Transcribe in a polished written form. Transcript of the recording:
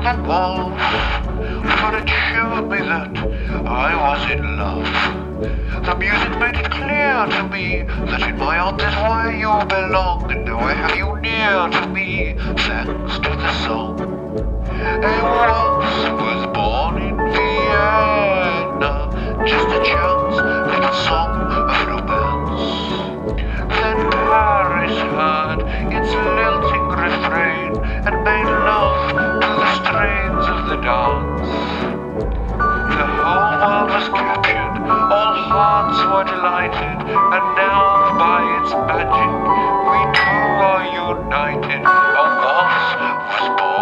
that waltz, but it showed me that I was in love. The music made it clear to me that in my heart is where you belong, and now I have you near to me, thanks to the song. A waltz was born in Vienna, just a chance little song of romance. Then Paris heard its lilting refrain and made love to the strains of the dance. The whole world was captured, all hearts were delighted, and now by its magic we two are united. A waltz was born.